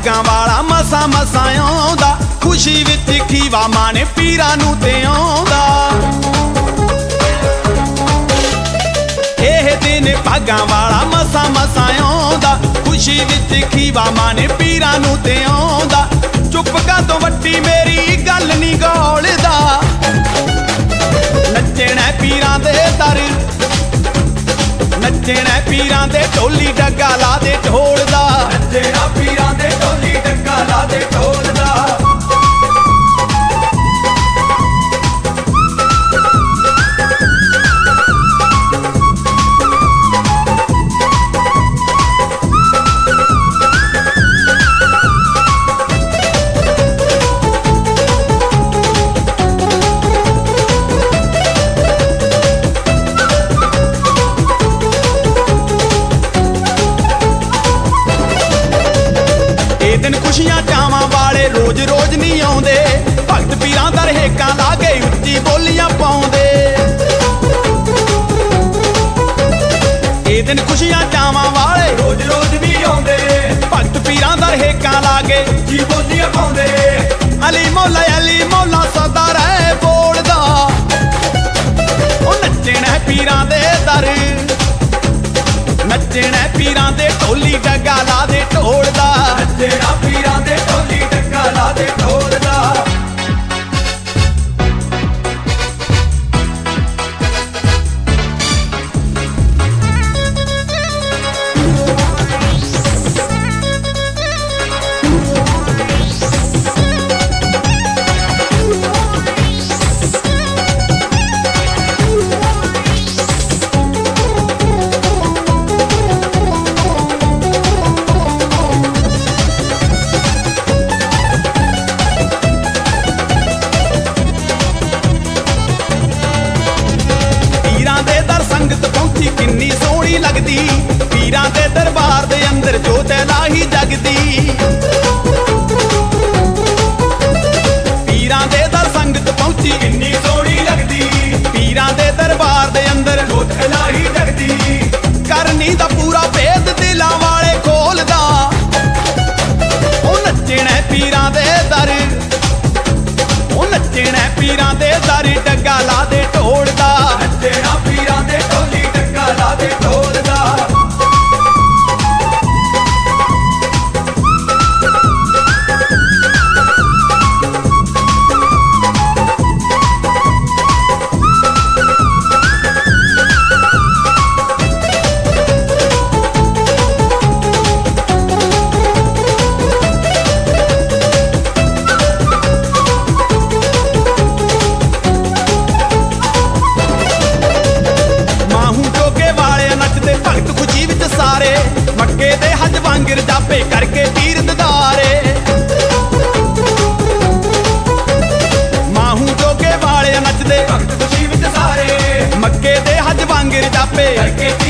ਭਾਗਾਂ ਵਾਲਾ ਮਸਾਂ ਮਸਾਂ ਆਉਂਦਾ, ਖੁਸ਼ੀ ਵਿੱਚ ਖੀਵਾ ਮਾਣੇ ਪੀਰਾਂ ਨੂੰ ਤੇ ਆਉਂਦਾ। ਇਹ ਦਿਨ ਭਾਗਾਂ ਵਾਲਾ ਮਸਾਂ ਮਸਾਂ ਆਉਂਦਾ, ਖੁਸ਼ੀ ਵਿੱਚ ਖੀਵਾ ਮਾਣੇ ਪੀਰਾਂ ਨੂੰ ਤੇ ਆਉਂਦਾ। ਚੁੱਪ ਕਾਤੋਂ ਵੱਡੀ ਮੇਰੀ ਗੱਲ ਨੀ ਗੋਲਦਾ, ਨੱਚਣਾ ਪੀਰਾਂ ਦੇ ਦਰ, ਨੱਚਣਾ ਪੀਰਾਂ ਦੇ ਢੋਲੀ ਡੱਗਾ ਲਾ ਦੇ ਢੋਲ ਦਾ, ਨੱਚਣਾ ਪੀਰਾਂ ਦੇ ਢੋਲੀ ਡੱਗਾ ਲਾ ਦੇ ਢੋਲ ਦਾ। ਇਹ ਦਿਨ ਖੁਸ਼ੀਆਂ ਚਾਵਾਂ ਵਾਲੇ ਰੋਜ਼ ਰੋਜ਼ ਨਹੀਂ ਆਉਂਦੇ, ਭਗਤ ਪੀਰਾਂ ਦਾ ਰਹੇਕਾਂ ਲਾ ਕੇ ਉੱਚੀ ਬੋਲੀਆਂ ਪਾਉਂਦੇ। ਇਹ ਦਿਨ ਖੁਸ਼ੀਆਂ ਚਾਵਾਂ ਵਾਲੇ ਰੋਜ਼ ਰੋਜ਼ ਨਹੀਂ ਆਉਂਦੇ, ਭਗਤ ਪੀਰਾਂ ਦਾ ਰਹੇਕਾਂ ਲਾ ਕੇ ਜੀ ਬੋਲੀਆਂ ਪਾਉਂਦੇ। ਅਲੀ ਮੌਲਾ ਸਦਾ ਰਹਿ ਬੋਲਦਾ, ਉਹ ਨੱਚਣਾ ਪੀਰਾਂ ਦੇ ਦਰ, ਨੱਚਣਾ ਪੀਰਾਂ ਦੇ ਢੋਲੀ ਡੱਗਾ ਲਾ ਦੇ ਢੋਲ ਦਾ, ਨੱਚਣਾ ਪੀਰਾਂ ਦੇ ਢੋਲੀ ਡੱਗਾ ਲਾ ਦੇ ਢੋਲ ਦਾ। ਸੰਗਤ ਪਹੁੰਚੀ ਕਿੰਨੀ ਸੋਹਣੀ ਲੱਗਦੀ, ਪੀਰਾਂ ਦੇ ਦਰਬਾਰ ਦੇ ਅੰਦਰ ਜੋਤ ਲਾਹੀ ਜਗਦੀ। ਪੀਰਾਂ ਦੇ ਦਰ ਸੰਗਤ ਪਹੁੰਚੀ ਕਿੰਨੀ ਸੋਹਣੀ ਲੱਗਦੀ, ਪੀਰਾਂ ਦੇ ਦਰਬਾਰ ਦੇ ਅੰਦਰ ਜੋਤ ਲਾਹੀ ਜਗਦੀ। ਕਰਨੀ ਦਾ ਪੂਰਾ ਭੇਦ ਦਿਲਾਂ ਵਾਲੇ ਖੋਲਦਾ, ਉਹ ਨੱਚਣਾ ਪੀਰਾਂ ਦੇ ਦਰ, ਉਹ ਨੱਚਣਾ ਪੀਰਾਂ ਦੇ ਦਰ ਡੱਗਾ ਲਾ ਦੇ ਢੋਲ ਦਾ, ਨੱਚਣਾ ਪੀਰਾਂ ਦੇ ਢੋਲੀ ਡੱਗਾ ਲਾ ਦੇ ਢੋਲ ਦਾ। ਭਗਤ ਖੁਸ਼ੀ ਵਿੱਚ ਸਾਰੇ ਮੱਕੇ ਦੇ ਹੱਜ ਵਾਂਗਰ ਜਾਪੇ ਕਰਕੇ ਪੀਰ ਦਦਾਰੇ। ਮਾਹੂ ਜੋਗੇ ਵਾਲੇ ਨੱਚਦੇ ਭਗਤ ਖੁਸ਼ੀ ਵਿੱਚ ਸਾਰੇ ਮੱਕੇ ਦੇ ਹੱਜ ਵਾਂਗਰ ਜਾਪੇ ਕਰਕੇ